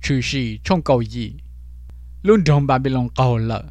trừ sĩ trong cầu gì luôn trong Babylon cầu lợ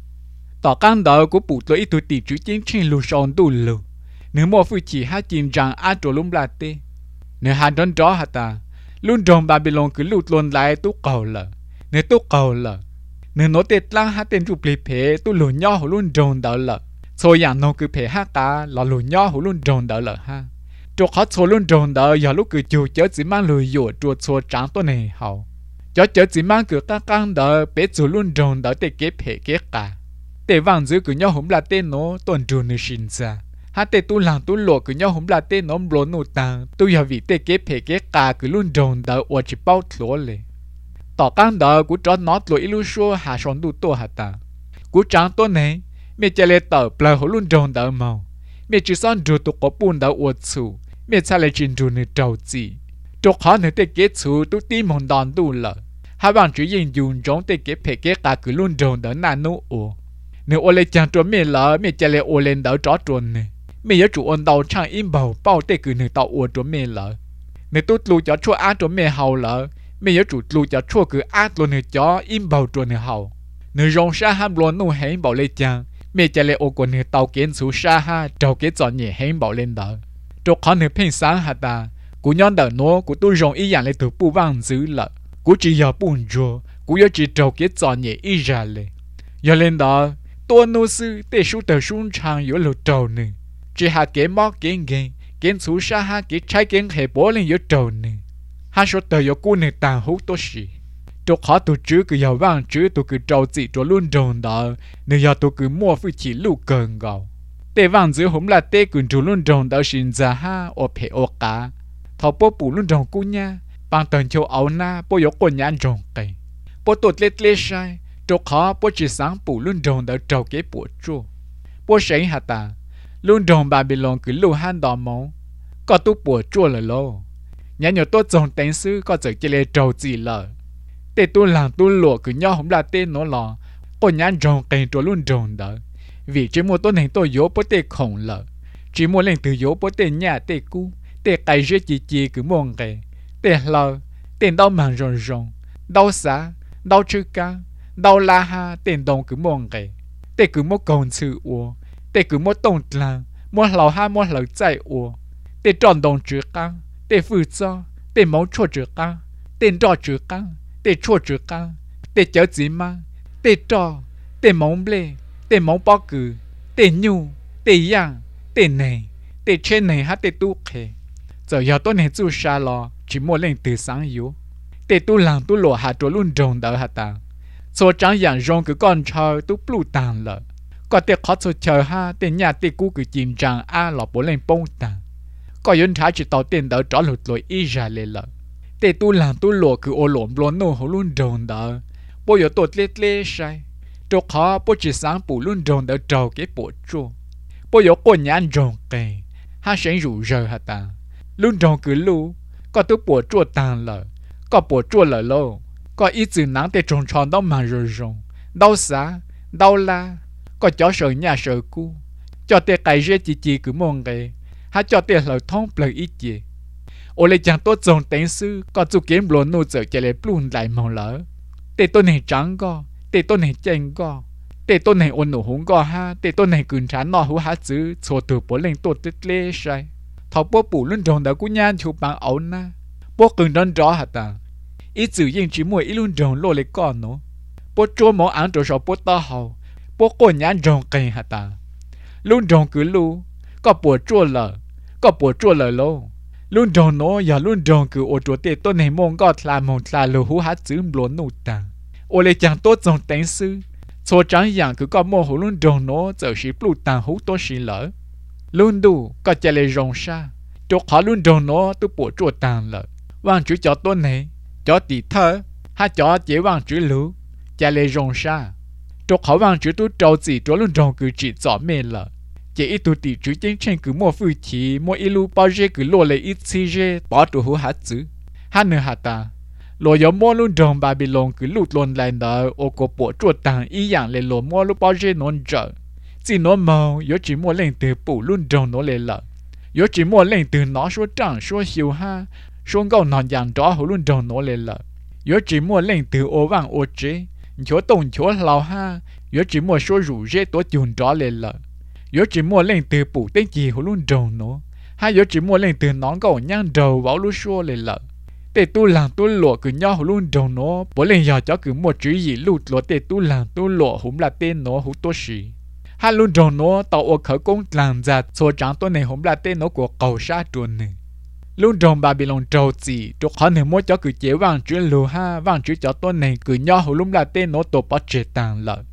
tỏ căn đỡ của bộ tuổi tuổi tỷ chữ chiến trên lù sòn đủ lù nếu mua phu chỉ hai chín rằng ai trộn lúng là tê nếu hai đón gió hả ta luôn trong Babylon cứ lụt luôn lại tú cầu lợ nếu tú cầu lợ nếu nó tết lang hai tên chụp lì phê tú lù nhỏ hồ luôn trong đỡ lợ số dạng nó cứ phê hai cả là lù nhỏ hồ luôn trong đỡ lợ ha chỗ khó số luôn trong đỡ giờ lúc cứ chiều chớ chỉ mang lùi dụ chuột số trắngตัวnày hậu cho chớ chỉ mang cứ các căn đỡ bé chủ luôn trong đỡ tê kế phê kế cả tê vàng giữ cứ nhau hôm là tê nó tuần trù nữ sinh ra hát tê tu làng tu lộ cứ nhau hôm là tê nó lỗ nụ tàng tu giờ vì tê kế phê kế cả cứ luôn trong đỡ ở chỉ bao lỗ lệ tỏ căn đỡ của cho nó lỗi lưu số hạ son tu tô hạ ta của trắngตัวnày mẹ chỉ lấy tờ bờ hồ luôn trong đỡ màu mẹ chỉ son trù tu có bùn đỡ ở chủ mẹ cha lấy chín trù nữ trâu gì trục họ nữ tê kế chủ tu tim hồn đòn tu lợ hai bạn chỉ dùng dùng trong tê kế phê kế cả cứ luôn trong đỡ nàn nô ồ nếu ô lê chàng trốn mẹ lỡ mẹ chỉ lấy ô lên đỡ chó trốn này mẹ nhớ chủ ôn đầu trang im bầu bao tê cứ nữ tàu ồ trốn mẹ lỡ nếu tu lu cho chua á trốn mẹ hầu lỡ mẹ nhớ chủ lu cho chua cứ á luôn nữ chó im bầu trốn nữ hầu nếu rong sa ham luôn nô hẹn bảo lê chàng mẹ chỉ lấy ô của nữ tàu kiến số sa ha trâu kế chọn nhẹ hẹn bảo lên đỡ trục họ nữ phèn sáng hả ta cú nhon đỡ nó cú tu rong ý dạng lấy từ bu vang dữ lợ cú chỉ giờ buồn rùa cú nhớ chỉ trâu kế chọn nhẹ ý ra lệ giờ lên đóตัวนู้ซื้อแต่ชูแต่ชุ่มชางอยู่หลุดโจนึงจีหาเก็บมอกเก่งเก่งเก่งสูชาหาเก็บใช้เก่งเหบอลเลยอยู่โจนึงหาชูแต่อยู่กู้ในต่างหูตัวสีตัวขอตัวจื้อก็ยาวว่างจื้อตัวคือโจจีตัวลุ่นโจนดอเนื้อยาตัวคือมั่วฟิชีลูกเกินเก่าแต่ว่างจื้อผมละเต้กุนตัวลุ่นโจนดอชินจะหาโอเพโอกาทอปูปูลุ่นโจนกู้เนี่ยบางตอนโชว์เอาหน้าปูยกคนยันโจงเกยปูตัวเล็กๆใช่chỗ khó bố chỉ sáng phủ luôn trồng đỡ trâu kế bộ chua bố sấy hạt ta luôn trồng Babylon cứ lưu han đỏ máu có tu bộ chua là lô nhà nhỏ tôi trồng tên sư có giờ chỉ lấy trâu gì lợ để tu làm tu lụa cứ nhau không là tên nó lò có nhà trồng cây trâu luôn trồng đỡ vì chỉ mua tôi này tôi yếu bố tê khổng lợ chỉ mua lên từ yếu bố tê nhà tê cu tê cây rễ chỉ cứ mong cây tê lợ tên đau màng rồng rồng đau xá đau chữ ca đau la ha tiền đồng cứ mong cái tê cứ mua còn chữ uo tê cứ mua đồng lang mua lẩu ha mua lẩu chạy uo tê tròn đồng chữ căng tê phụ cho tê máu chua chữ căng tê trò chữ căng tê chua chữ căng tê chớ gì mà tê trò tê máu ble tê máu bao cử tê nhu tê yang tê này tê trên này ha tê tu khe giờ giờ tôi này tu sa lo chỉ mua lên từ sáng yếu tê tu làng tu lộ hạ trộn luôn trồng đỡ hạ ta số trắng dạng rong cứ con chờ tú blu tàn lợ có thể khó số chờ ha tiền nhà tiền cũ cứ chìm rằng a lọ bố lên bông tàn có dân thái chỉ tàu tiền đỡ trả lụt lội y ra lệ lợ tiền tu làm tu lộ cứ ô lộn lộn nô hồ luôn đồn đỡ bố yếu tột lết lê sai chỗ khó bố chỉ sáng bù luôn đồn đỡ trầu cái bộ chua bố yếu con nhãn rong kề ha sẽ rủ rờ hả ta luôn đồn cứ lu có tú bộ chua tàn lợ có bộ chua lợ lô có ý chữ nắng để trồng tròn đau mà rồi rồng đau xá đau la có chó sợ nhà sợ cu cho tê cày rễ chỉ cứ mong cái hay cho tê lời thông lời ý gì ô lê chẳng tốt dòng tên sư có chú kiếm lúa nô giờ chạy lấy plun lại màu lỡ tê tôi này trắng go tê tôi này chênh go tê tôi này ôn nổ húng go ha tê tôi này cứng chán nọ hú há chữ cho từ bố lên tốt tết lê sai thọ bố bù luôn trồng đã cú nhan chụp bằng áo na bố cứng đơn rõ hả ta ý chữ yên chỉ mua ý luôn trồng lô lấy con nó bố chua mỏ ăn rồi sau bố ta hầu bố cô nhãn trồng cây hả ta luôn trồng cứ lu có bố chua lợ lô luôn trồng nó giờ luôn trồng cứ ô chua tê tôi này mong có là mong là lô hú hát chữ luôn nụ ta ô lấy chẳng tốt dòng tên sư số trắng dạng cứ có mô hú luôn trồng nó giờ chỉ blu tàng hú tốt xí lỡ luôn đủ có chạy lấy rồng sa chỗ khó luôn trồng nó tôi bố chua tàng lợ vang chữ cho tôi này cho tỷ thơ hay cho chế vang chữ lú chạy lấy rồng sa chỗ khó vang chữ tôi trâu gì chỗ luôn trồng cứ chỉ rõ mê lợ chỉ ít tôi tỷ chữ chính trên cứ mua phu chỉ mua ít lu bao giờ cứ lô lấy ít xí dê bỏ tụ hú hát chữ hát nữa hả ta lô yếu mua luôn trồng Babylon cứ lụt luôn lại nợ ô cô bộ chuột tàng ý dạng lấy lô mua lu bao giờ nón trợ chỉ nó màu yếu chỉ mua lên từ phủ luôn trồng nó lấy lợ yếu chỉ mua lên từ nó số trắng số hiu ha số gạo nón dạng rõ hú luôn trồng nó lấy lợ yếu chỉ mua lên từ ô vàng ô chế chỗ tổng chỗ lao ha yếu chỉ mua số rủ dễ tổ chuồn đó lên lợ yếu chỉ mua lên từ bù tên gì hồ luôn đầu nó hai yếu chỉ mua lên từ nón cầu nhang đầu vào lúc xua lên lợ để tu làm tu lụa cứ nhau hồ luôn đầu nó bố lên giờ cho cứ mua chữ gì lụt lụa để tu làm tu lụa húm là tên nó hú tô xì hai luôn đầu nó tàu ô khởi công làm giặt số trắng tôi này húm là tên nó của cầu sa tuần này luôn trong Babylon trâu gì cho họ nên mua cho cứ chế vàng chữ lù ha vàng chữ cho tôi này cứ nhau hồ luôn là tên nó tổ bắt chế tàng lợ